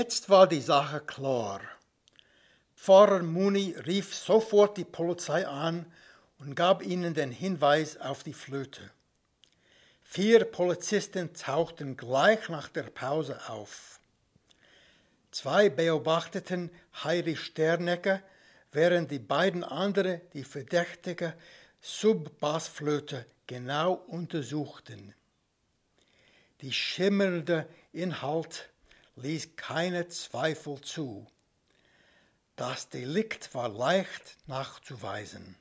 Jetzt war die Sache klar. Pfarrer Muni rief sofort die Polizei an und gab ihnen den Hinweis auf die Flöte. 4 Polizisten tauchten gleich nach der Pause auf. 2 beobachteten Heidi Sternecker, während die beiden anderen die verdächtige Subbassflöte genau untersuchten. Die schimmernde Inhalt ließ keine Zweifel zu. Das Delikt war leicht nachzuweisen.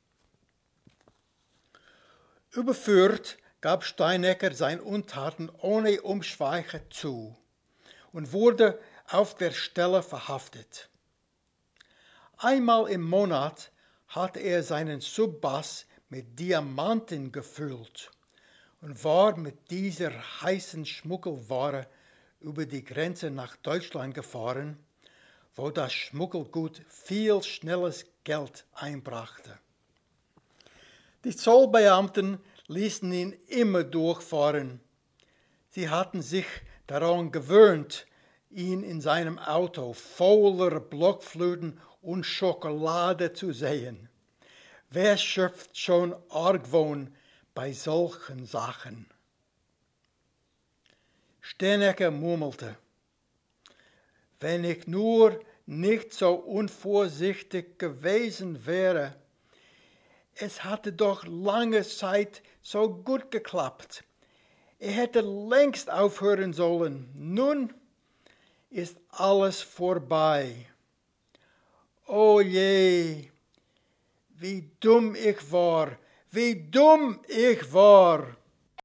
Überführt gab Steinecker sein Untaten ohne Umschweiche zu und wurde auf der Stelle verhaftet. Einmal im Monat hatte er seinen Subbass mit Diamanten gefüllt und war mit dieser heißen Schmuggelware über die Grenze nach Deutschland gefahren, wo das Schmuggelgut viel schnelles Geld einbrachte. Die Zollbeamten ließen ihn immer durchfahren. Sie hatten sich daran gewöhnt, ihn in seinem Auto voller Blockflöten und Schokolade zu sehen. Wer schöpft schon Argwohn bei solchen Sachen? Sternecker murmelte: Wenn ich nur nicht so unvorsichtig gewesen wäre. Es hatte doch lange Zeit so gut geklappt. Er hätte längst aufhören sollen. Nun ist alles vorbei. Oh je, wie dumm ich war, wie dumm ich war.